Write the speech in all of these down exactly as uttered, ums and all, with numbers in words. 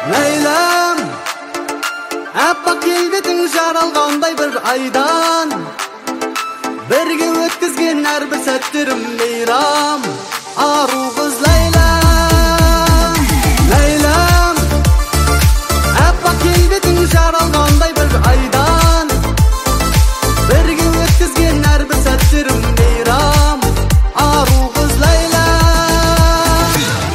Ләйләм, әппақ келбетің жаралғандай бір айдан, бірге өткізген әрбір сәттерім мейрам. Ару қыз Ләйләм, Ләйләм, әппақ келбетің жаралғандай бір айдан, бірге өткізген әрбір сәттерім мейрам. Ару қыз Ләйләм.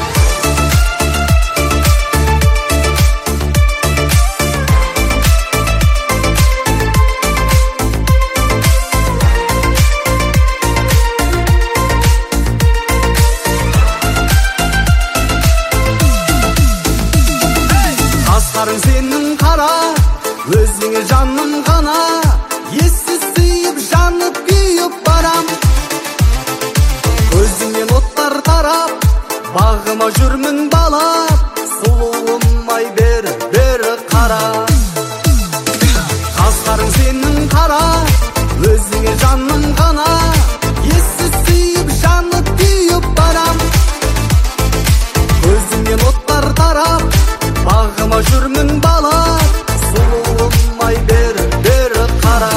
Қастарың сенің қара, өзіңе жаным ғана, ессіз сүйіп жанып күйіп барам. Көзіңнен оттар тарап, бағыма жүрмін балап, сұлуым ай бері бері қара. Қастарың сенің қара, өзіңе жаным ғана, ессіз сүйіп жанып күйіп барам. Көзіңнен оттар тарап, бағыма жүрмін балап, сұлуым ай бері бері қара.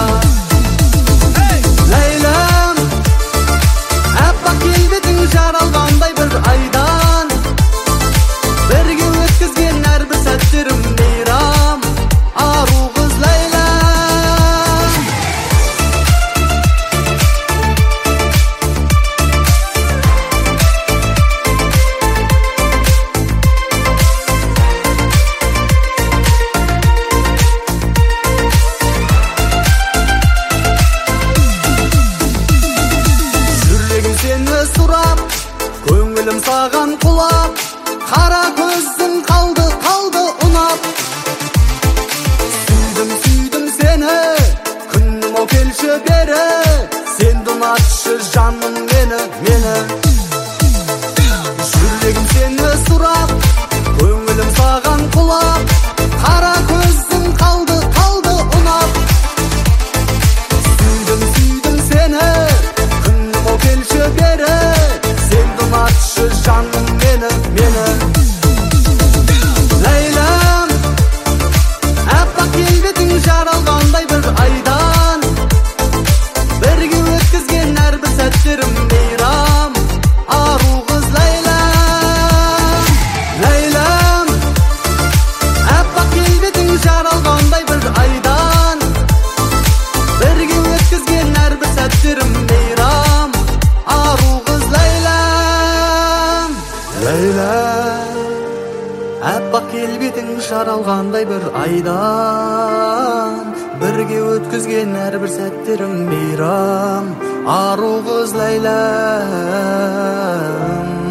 Ләйләм, әппақ келбетің жаралғандай бір айдан, бірге өткізген әрбір сәттерім мейрам. Ару қыз Ләйләм. Жүрегім сені сұрап, көңілім саған құлап, қара көзің қалды, қалды ұнап. Сүйдім, сүйдім сені, күнім ау келші бері, сен ұнатшы жаным мені, мені. Жүрегім сені сұрап, көңілім саған құлап, қара көзің қалды, қалды ұнап. Сүйдім, сүйдім сені, күнім ау келші бері, сен ұнатшы жаным мені, мені. Ләйләм, әппақ келбетің жаралғандай бір айдан, бірге өткізген әрбір сәттерім мейрам. Ару қыз Ләйләм. Ләйләм, әппақ келбетің жаралғандай бір айдан, бірге өткізген әрбір сәттерім мейрам. Ару қыз Ләйләм. Ләйләм, әппақ келбетің жаралғандай бір айдан, бірге өткізген әрбір сәттерім мейрам. Ару қыз Ләйләм.